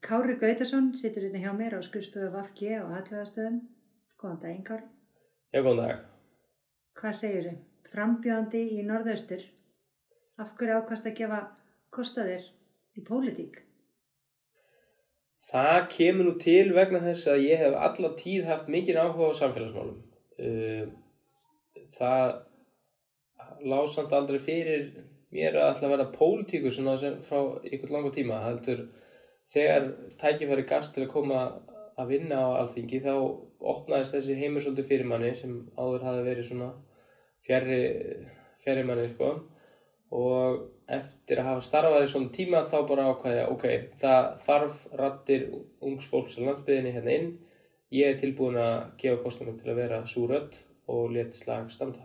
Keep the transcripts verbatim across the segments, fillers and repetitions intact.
Kári Gautason situr hérna hjá mér á skrifstofu V G á Hallveigarstöðum. Góðan daginn, Kári. Já, góðan dag. Hvað segirðu? Frambjóðandi í Norðaustur. Af hverju ákvaðstu að gefa kost á þér í pólitík? Það kemur nú til vegna þess að ég hef alla tíð haft mikinn áhuga á samfélagsmálum. Það lá samt aldrei fyrir mér að ætla að vera pólitíkur svona frá ykkur langa tíma. Heldur þegar tækifæri gafst til að koma að vinna á Alþingi þá opnaðist þessi heimur svolítið fyrir manni sem áður hafði verið svona fjarri, fjarri manni sko. Og eftir að hafa starfað í svona tíma þá bara ákvaði ég, ok, það þarf raddir ungs fólks á landsbyggðinni hérna inn. Ég er tilbúin að gefa kostum til að vera sú rödd og lét slag standa.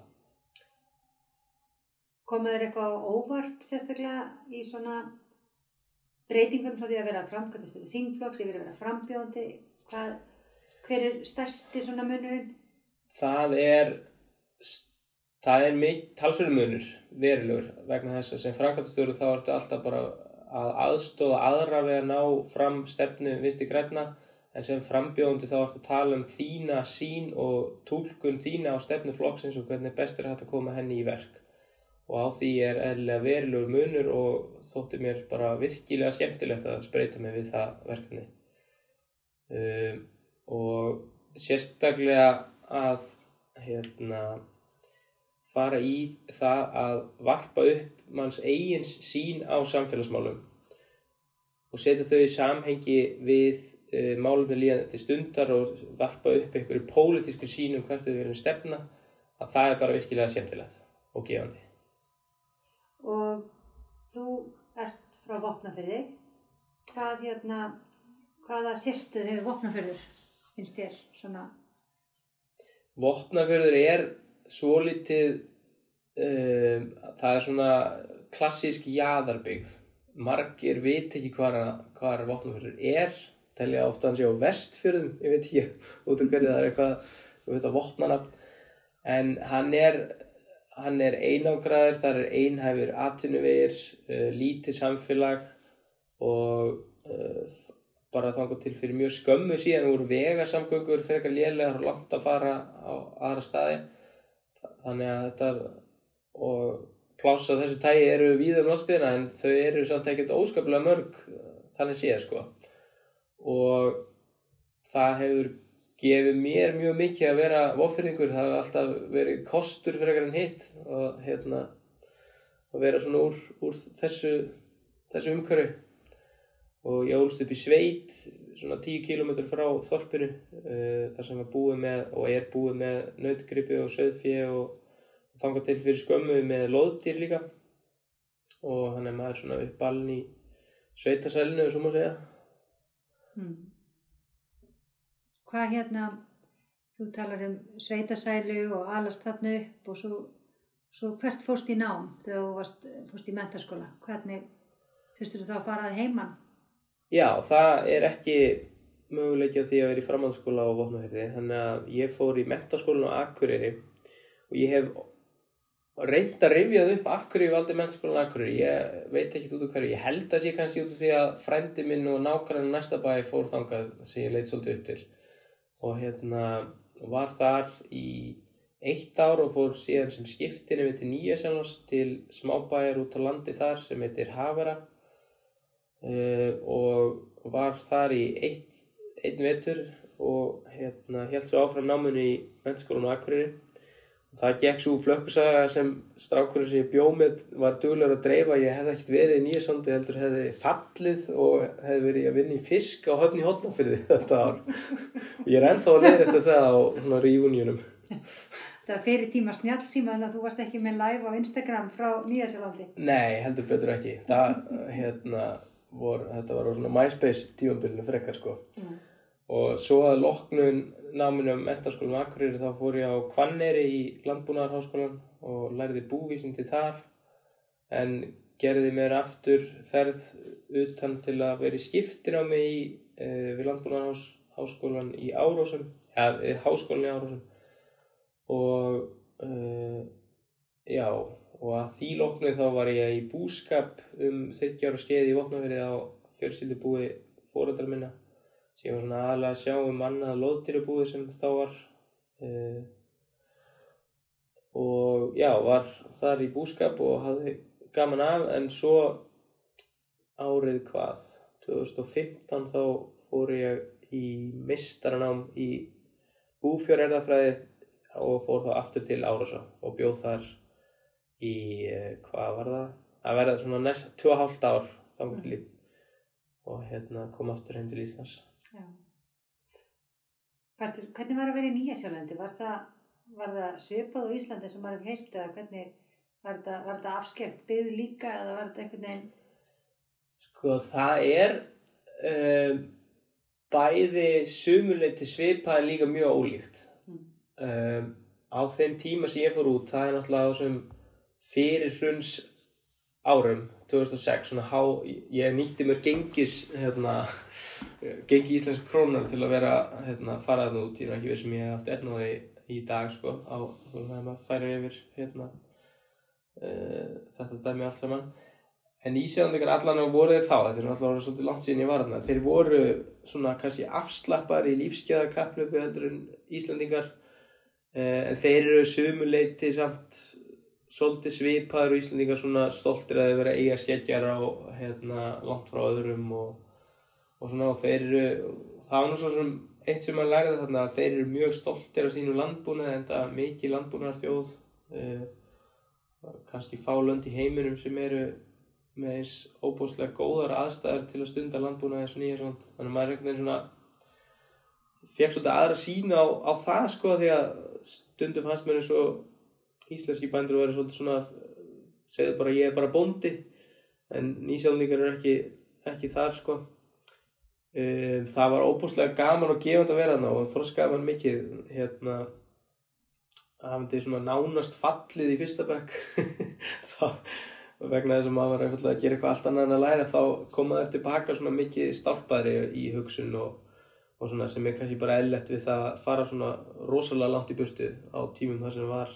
Komið þér eitthvað á óvart sérstaklega í svona breytingum frá því að vera framkvæmdastjóri þingflokks yfir að vera frambjóðandi? Hvað, hver er stærsti svona munurinn? Það er Það er mikið talsverður munur, verulegur, vegna þess að sem framkvæmdastjóri þá ertu alltaf bara að aðstoða aðra við að ná fram stefnu Vinstri grænna, en sem frambjóðandi þá ertu að tala um þína sýn og túlkun þína á stefnu flokksins og hvernig best er hægt að koma henni í verk. Og á því er eðlilega verulegur munur og þótti mér bara virkilega skemmtilegt að spreyta mig við það verkefni. Um, og sérstaklega að hérna fara í það að varpa upp manns eigin sýn á samfélagsmálum og setja þau í samhengi við uh, málefni líðandi stundar og varpa upp einhverju pólitísku sýn um hvert við viljum stefna, að það er bara virkilega skemmtilegt og gefandi. Og þú ert frá Vopnafirði. Hvað hérna, hvaða sérstöðu hefur Vopnafjörður, finnst þér svona? Vopnafjörður er svolítið, um, það er svona klassísk jaðarbyggð. Margir vita ekki hvar, hvar Vopnafjörður er, telja ofta hann sé á Vestfjörðum, ég veit ekki út af hverju það er eitthvað, þú veit að vopnanafn, en hann er, hann er einangraður, þar er einhæfur atvinnuvegir, uh, lítið samfélag og uh, bara þangað til fyrir mjög skömmu síðan voru vegasamgöngur frekar lélegar og langt að fara á aðra staði. Þannig að þetta og pláss á þessu tagi eru víða um landsbyggðina en þau eru samt ekkert óskaplega mörg þannig séð sko. Og það hefur gefið mér mjög mikið að vera Vopnfirðingur. Það hefur alltaf verið kostur frekar en hitt og hérna að vera svona úr, úr þessu, þessu umhverfi. Og ég ólst upp í sveit, svona tíu kílómetra frá þorpinu, uh, þar sem er búið með og er búið með nautgripi og sauðfé og þangað til fyrir skömmu með loðdýr líka. Og hann er maður svona uppalinn í sveitasælinu, svo má segja. Hmm. Hvað hérna, þú talar um sveitasælu og alast þarna upp og svo, svo hvert fórst í nám þegar þú varst, fórst í menntaskóla? Hvernig þurftir þú þá að fara að heiman? Já, það er ekki möguleiki á því að vera í framhaldsskóla á Vopnafirði, þannig að ég fór í menntaskólann á Akureyri og ég hef reynt að rifja upp af hverju ég valdi menntaskólann á Akureyri. Ég veit ekkert út af hverju, ég held að sé kannski út af því að frændi minn og nágranni næsta bæ fór þangað sem ég leit svolítið upp til. Og hérna var þar í eitt ár og fór síðan sem skiptinemi til Nýja-Sjálands til smábæjar út á landi þar sem heitir Hafera. Uh, og var þar í eitt, einn vetur og hérna hélt svo áfram náminu í menntaskólann á Akureyri. Það gekk svo flökkusaga sem strákurinn sem ég bjó með var duglegur að dreifa. Ég hefði ekkert verið í Nýja-Sjálandi heldur hefði fallið og hefði verið að vinna í fisk á Höfn í Hornafirði þetta ár. Og ég er ennþá að leiðrétta það á svona reuniunum. Það var fyrir tíma snjallsíma þannig að þú varst ekki með live á Instagram frá Nýja-Sjálandi. Nei, heldur betur ekki. Það, hérna, vor, þetta var á svona MySpace tímabilinu frekar sko. Mm. Og svo að loknu náminu um menntaskólann á Akureyri þá fór ég á Hvanneyri í Landbúnaðarháskólann og lærði búvísindi þar en gerði mér aftur ferð utan til að vera í skiptinámi í, e, við Landbúnaðarháskólann í Árósum, ja, háskólann í Árósum og e, já, og að því loknu þá var ég í búskap um þriggja ára skeið í Vopnafirði á fjölskyldubúi foreldra minna. Sem ég var svona aðalega að sjá um annað loðdýrabúið sem þá var. Uh, og já, var þar í búskap og hafði gaman af, en svo árið hvað, tvö þúsund og fimmtán þá fór ég í meistaranám í búfjárerfðafræði og fór þá aftur til Árósa og bjóð þar í, hvað var það? Að verða svona næst tvö og hálft ár þangað til í og hérna kom aftur heim til Íslands. Já. Hvernig, hvernig var að vera í Nýja-Sjálandi? Var það, var það svipað á Íslandi sem maður hefur heyrt eða hvernig var þetta, var þetta afskekt byggð líka eða var þetta einhvern veginn? Sko það er um, bæði sumuleyti svipað en líka mjög ólíkt. Mm. Um, á þeim tíma sem ég fór út, það er náttúrulega á þessum fyrir hruns árum, tvö þúsund og sex, svona há, ég nýtti mér gengis, hérna, gengi íslensk krónar til að vera, hérna, fara þarna út, ég er ekki viss sem ég hef haft ernaði í dag, sko, á, svona þegar maður færir yfir, hérna, uh, þetta dæmi allt saman. En Íslandingar allan voru þeir þá, þetta er alltaf orðið svolítið langt síðan ég var þarna, þeir voru svona kannski afslappar í lífsgæðakapphlaupi heldur en Íslandingar, uh, en þeir eru sumuleyti samt svolítið svipaður og Íslandingar svona stoltir að þeir vera eiga skeggjar á hérna langt frá öðrum og, og svona og þeir eru, það var nú svo sem eitt sem maður lærði þarna að þeir eru mjög stoltir af sínu landbúnaði en það mikið landbúnaðarþjóð, eh, kannski fá lönd í heiminum sem eru með eins óbúslega góðar aðstæður til að stunda landbúnaði eins og Nýja-Sjáland. Þannig að maður einhvern veginn svona fékk svolítið aðra sýn á, á það sko því að stundum fannst mér eins og íslenski bændur verið svolítið svona segðu bara ég er bara bóndi en Nýsjálendingar eru ekki, ekki þar sko. Um, það var óbúslega gaman og gefandi að vera þarna og þroskaði mann mikið hérna hafði svona nánast fallið í fyrsta bekk þá vegna þess að maður var einfaldlega að gera eitthvað allt annað en að læra þá kom maður eftir baka svona mikið stálpaðri í hugsun og, og svona sem er kannski bara eðlilegt við það að fara svona rosalega langt í burtu á tímum þar sem var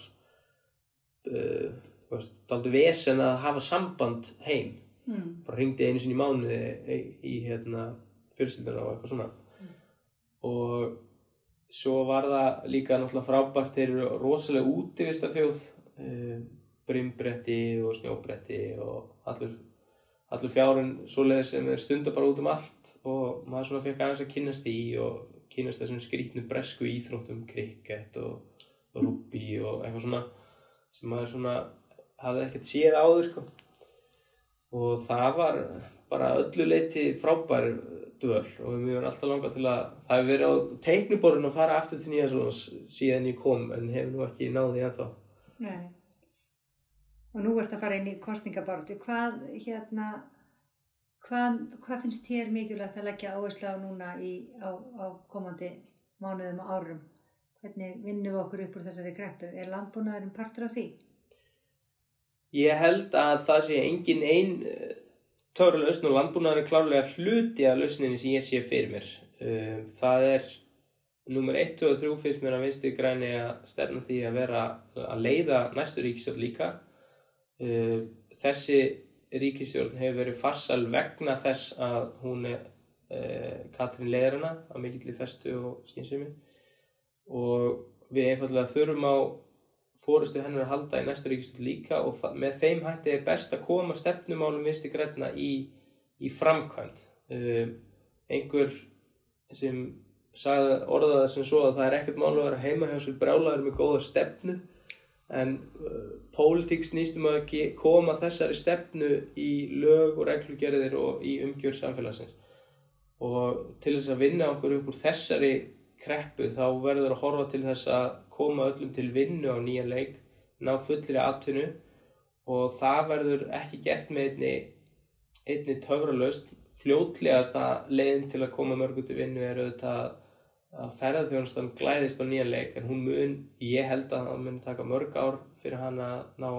Uh, veist, dálítið vesen að hafa samband heim mm. bara hringdi einu sinni í mánuði í, í hérna, fjölskylduna og eitthvað svona mm. og svo var það líka náttúrulega frábært þeir eru rosalega útivistarþjóð uh, brimbretti og snjóbretti og allur, allur fjárinn svoleiðis sem er stundar bara út um allt og maður svona fekk aðeins að kynnast í og kynnast þessum skrýtnu bresku íþróttum krikett og, og rúbí og eitthvað svona sem maður svona hafði ekkert séð áður sko og það var bara öllu leyti frábær dvöl og mér var alltaf langað til að það hefur verið á teikniborðinu að fara aftur til Nýja-Sjálands síðan ég kom en hefur nú ekki náð því ennþá. Nei. Og nú ert að fara inn í kosningabaráttu. Hvað hérna hvað, hvað finnst þér mikilvægt að leggja áherslu á núna í, á, á komandi mánuðum og árum? Hvernig vinnum við okkur upp úr þessari kreppu? Er landbúnaðurinn partur af því? Ég held að það sé engin ein töfralausn og landbúnaðurinn er klárlega hluti af lausninni sem ég sé fyrir mér. Það er númer eitt, tvö og þrjú finnst mér að Vinstri græni að stefna því að vera að leiða næstu ríkisstjórn líka. Þessi ríkisstjórn hefur verið farsæl vegna þess að hún er Katrín leiðir hana af mikilli festu og skynsemi. Og við einfaldlega þurfum á forystu hennar að halda í næstu ríkisstjórn líka og með þeim hætti er best að koma stefnumálum Vinstri grænna í, í framkvæmd. Uh, einhver sem sagði orðaði það sem svo að það er ekkert mál að vera heima hjá sér brjálaður með góða stefnu en uh, pólitík snýst um að koma þessari stefnu í lög og reglugerðir og í umgjörð samfélagsins. Og til þess að vinna okkur upp úr þessari kreppu þá verður að horfa til þess að koma öllum til vinnu á nýjan leik, ná fullri atvinnu og það verður ekki gert með einni, einni töfralausn. Fljótlegasta leiðin til að koma mörgum til vinnu er auðvitað að ferðaþjónustan glæðist á nýjan leik en hún mun, ég held að það mun taka mörg ár fyrir hann að ná,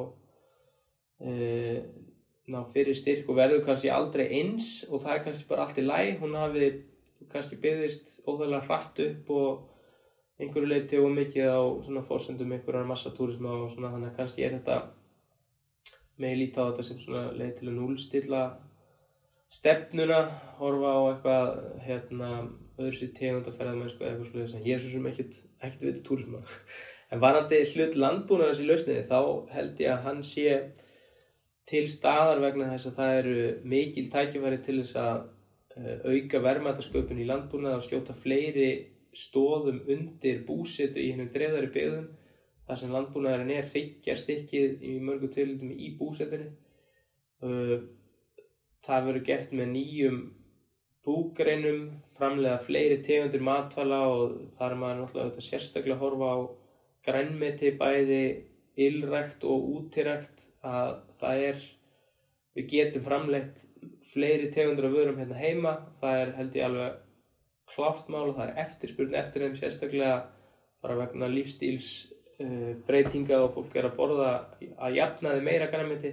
e, ná fyrir styrk og verður kannski aldrei eins og það er kannski bara allt í lagi, hún hafi kannski byggðist óþægilega hratt upp og einhverju leyti og mikið á svona forsendum einhverjar massatúrisma og svona þannig að kannski er þetta með líta á þetta sem svona leið til að núllstilla stefnuna, horfa á eitthvað hérna, öðru sér tegund að ferðamennsku eða eitthvað svoleiðis, en ég er svo sem ekkert ekkert veit túrisma. En varðandi hlut landbúnaðarins í lausninni, þá held ég að hann sé til staðar vegna þess að það eru mikil tækifæri til þess að uh, auka verðmætasköpun í landbúnaði og skjóta fleiri stoðum undir búsetu í hinum dreifðari byggðum, þar sem landbúnaðurinn er hryggjarstykkið í mörgum tilfellum í búsetunni. Uh, það verður gert með nýjum búgreinum, framleiða fleiri tegundir matvæla og þar er maður náttúrulega sérstaklega að horfa á grænmeti, bæði ylrækt og útirækt, að það er, við getum framleitt fleiri tegundir af vörum hérna heima, það er held ég alveg klárt mál og það er eftirspurn eftir þeim sérstaklega bara vegna lífstíls uh, breytinga og fólk er að borða að jafnaði meira grænmeti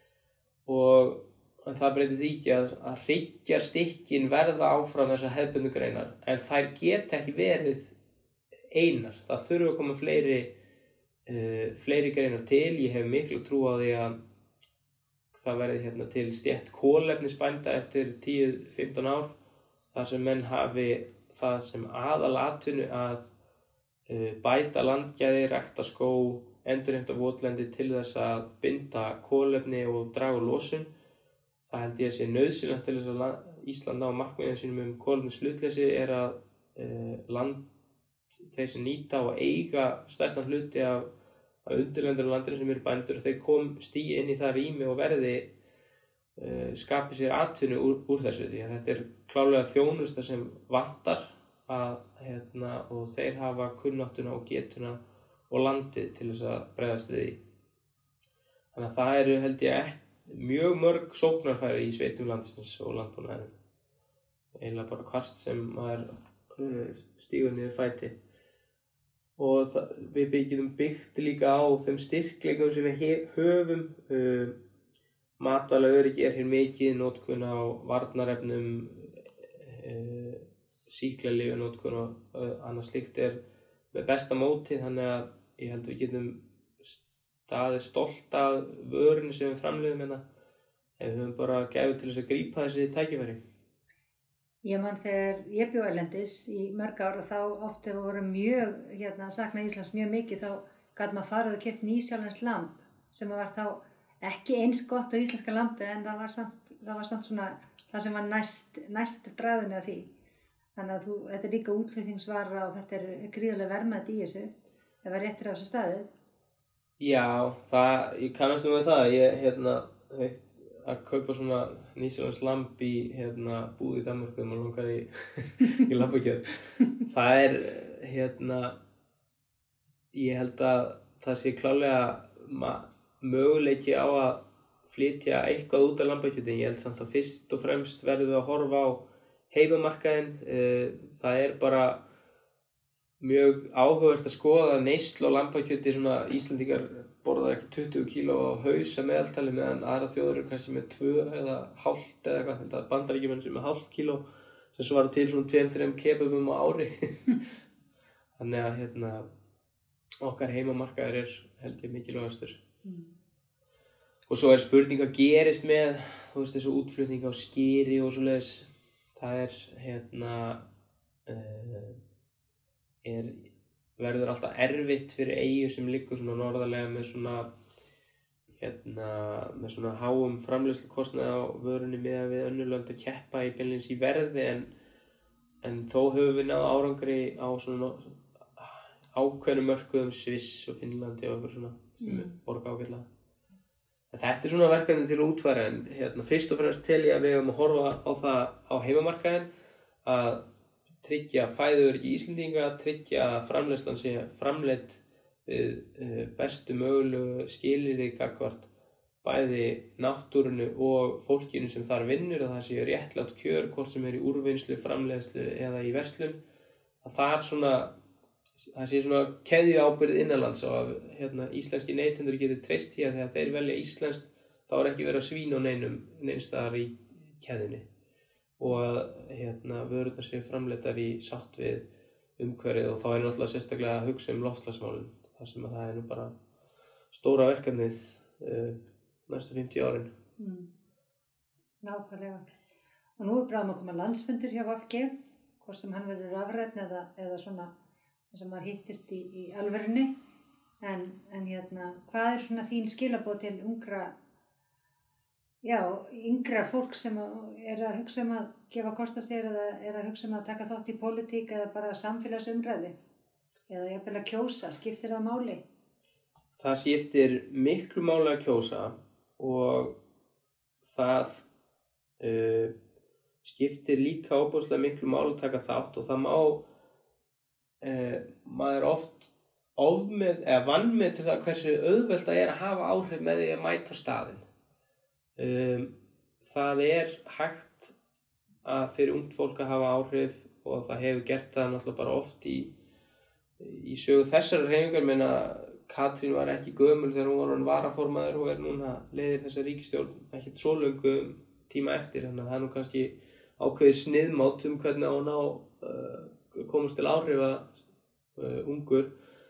og en það breytir því ekki að, að hryggjarstykkin verða áfram þessar hefðbundnu greinar en þær geta ekki verið einar, það þurfa að koma fleiri uh, fleiri greinar til. Ég hef miklu trú á því að það verði hérna til stétt kolefnisbænda eftir tíu til fimmtán ár þar sem menn hafi það sem aðalatvinnu að uh, bæta landgæði, rækta skó, endurheimta votlendi til þess að binda kolefni og draga úr losun. Það held ég að sé nauðsynlegt til þess að Ísland ná markmiðum sínum um kolefnishlutleysi er að uh, land þeir sem nýta og eiga stærstan hluti af, af undirlendur á landinu sem eru bændur, þeir kom stígi inn í það rými og verði uh, skapi sér atvinnu úr, úr þessu því að þetta er klárlega þjónusta sem vantar að, hérna, og þeir hafa kunnáttuna og getuna og landið til þess að bregðast við því. Þannig að það eru held ég ekki mjög mörg sóknarfæri í sveitum landsins og landbúnaðinum. Eiginlega bara hvart sem maður stígur niður fæti. Og það, við byggjum byggt líka á þeim styrkleikum sem við höfum. Uh, Matvælaöryggi er hér mikið, notkun á varnarefnum, uh, sýklalyfjanotkun og uh, annað slíkt er með besta móti, þannig að ég held við getum staðið stolt af vörunni sem við framleiðum hérna. Ef við höfum bara gefið til þess að grípa þessi tækifæri. Ég man þegar ég bjó erlendis í mörg ár og þá oft ef við vorum mjög, hérna, sakna Íslands mjög mikið, þá gat maður farið og keypt nýsjálfenskt lamb sem var þá ekki eins gott á íslenska lambi en það var samt, það var samt svona það sem var næst, næst bragðinu af því. Þannig að þú, þetta er líka útflutningsvara og þetta er gríðarlega verðmæti í þessu ef það er réttir á þessu staðið. Já, það, ég kannast nú með það, ég, hérna, að kaupa svona nýsjálfenskt lamb í hérna, búð í Danmörku þegar maður langar í, í lambakjöt. Það er, hérna, ég held að það sé klárlega möguleiki á að flytja eitthvað út af lambakjöti. Ég held samt að fyrst og fremst verðum við að horfa á heimamarkaðinn. Það er bara mjög áhugavert að skoða neyslu á lambakjöti. Svona Íslendingar borða eitthvað tuttugu kíló á haus að meðaltali meðan aðra þjóðir eru kannski með tvö eða hálft eða eitthvað. Þetta er Bandaríkjamenn sem er hálft kíló sem svarar til svona tveim þrem kebabum á ári. Þannig að hérna, okkar heimamarkaður er held ég mikilvægastur. Mm. Og svo er spurning hvað gerist með þú veist þessu útflutning á skyri og svoleiðis. Það er hérna uh, er verður alltaf erfitt fyrir eyju sem liggur svona norðarlega með svona hérna með svona háum framleiðslukostnaði á vörunni miðað við önnur lönd að keppa í beinlínis í verði en en þó höfum við náð árangri á svona ákveðnum mörkuðum Sviss og Finnlandi og eitthvað svona sem mm. borga ágætlega. En þetta er svona verkefni til að útfæra en hérna fyrst og fremst tel ég að við höfum að horfa á það á heimamarkaðinn að tryggja fæðuöryggi Íslendinga, tryggja að framleiðslan sé framleidd við bestu mögulegu skilyrði gagnvart bæði náttúrunni og fólkinu sem þar vinnur að það sé réttlátt kjör hvort sem er í úrvinnslu, framleiðslu eða í verslun. Að það er svona það sé svona keðjuábyrgð innanlands og að hérna, íslenski neytendur geti treyst því að þegar þeir velja íslenskt þá er ekki verið að svína á neinum neinstaðar í keðjunni og að hérna, vörurnar séu framleiddar í sátt við umhverfið og þá er náttúrulega sérstaklega að hugsa um loftslagsmálin þar sem að það er nú bara stóra verkefnið uh, næstu fimmtíu árin. Mm. Nákvæmlega. og nú er bráðum að koma landsfundur hjá V G, hvort sem hann verður rafrænn eða, eða svona sem maður hittist í, í alvörunni. En, en hérna, hvað er svona þín skilaboð til ungra, já, yngra fólk sem er að hugsa um að gefa kost á sér eða er að hugsa um að taka þátt í pólitík eða bara samfélagsumræðu eða jafnvel að kjósa, skiptir það máli? Það skiptir miklu máli að kjósa og það uh, skiptir líka óbúslega miklu máli að taka þátt og það má uh, maður oft ofmet eða vanmetur það hversu auðvelt það er að hafa áhrif með því að mæta staðinn. Um, það er hægt að fyrir ungt fólk að hafa áhrif og það hefur gert það náttúrulega bara oft í, í sögu þessar hreyfingar. Meina Katrín var ekki gömul þegar hún var orðin varaformaður og er núna leiðir þessa ríkisstjórn ekkert svo löngum tíma eftir, þannig að það er nú kannski ákveðið sniðmátt um hvernig á að ná uh, komast til áhrifa uh, ungur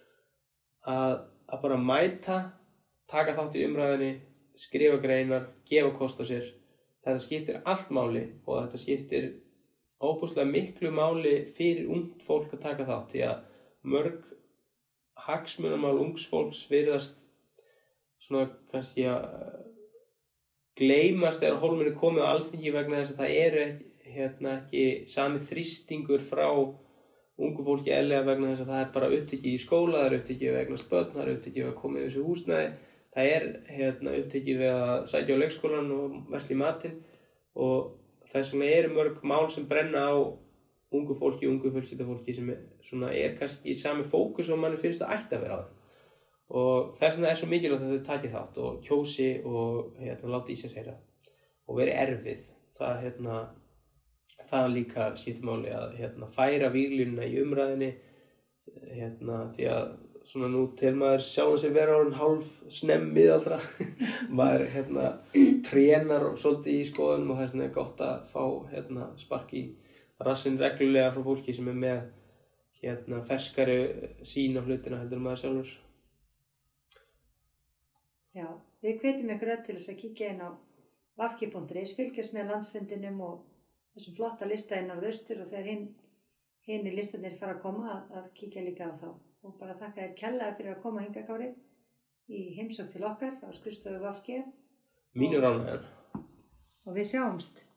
að, að bara mæta, taka þátt í umræðinni, skrifa greinar, gefa kost á sér. Þetta skiptir allt máli og þetta skiptir óbúslega miklu máli fyrir ungt fólk að taka þátt, því að mörg hagsmunamál ungs fólks virðast svona kannski að gleymast þegar hólminn er komið á Alþingi vegna þess að það eru ekki, hérna, ekki sami þrýstingur frá ungu fólki eðlilega vegna þess að það er bara upptekið í skóla, það er upptekið við eignast börn, það er upptekið við að koma í þessu húsnæði, það er hérna, upptekið við að sækja á leikskólan og versla í matinn og þess vegna eru mörg mál sem brenna á ungu fólki, ungu fjölskyldufólki sem er, svona, er kannski í sami fókus og manni finnst það ætti að vera á þeim. Og þess vegna er svo mikilvægt að þau taki þátt og kjósi og hérna, láti í sér heyra og veri erfið. Það, hérna, það líka skiptir máli að hérna, færa víglínuna í umræðinni hérna, því að svona nú til maður sjáum sig vera orðinn hálf snemmmiðaldra maður hérna, trénar svolítið í skoðunum og þess vegna er gott að fá hérna, spark í rassinn reglulega frá fólki sem er með hérna, ferskari sín á hlutina heldur maður sjálfur. Já, við hvetjum ykkur öll til þess að kíkja inn á vafki punktur is, fylgjast með landsfundinum og þessum flotta lista inn á Norðaustur og þegar hinn, hinn í listanir fara að koma að, að kíkja líka á þá. Og bara þakka þér kærlega fyrir að koma hingað, Kári, í heimsókn til okkar á skrifstofu V G. Mínur ánægjan. Og við sjáumst.